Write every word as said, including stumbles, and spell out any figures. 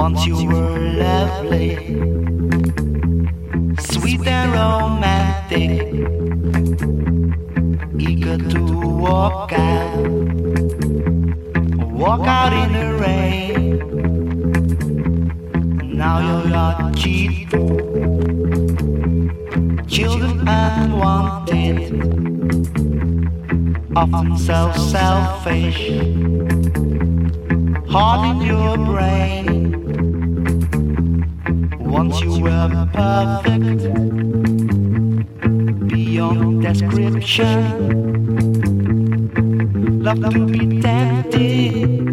Once you were lovely, sweet and romantic, eager to walk out, walk out in the rain. Now you're a cheat fool, children unwanted, often so selfish, heart in your brain. Once you were perfect, beyond description, love to be tempted,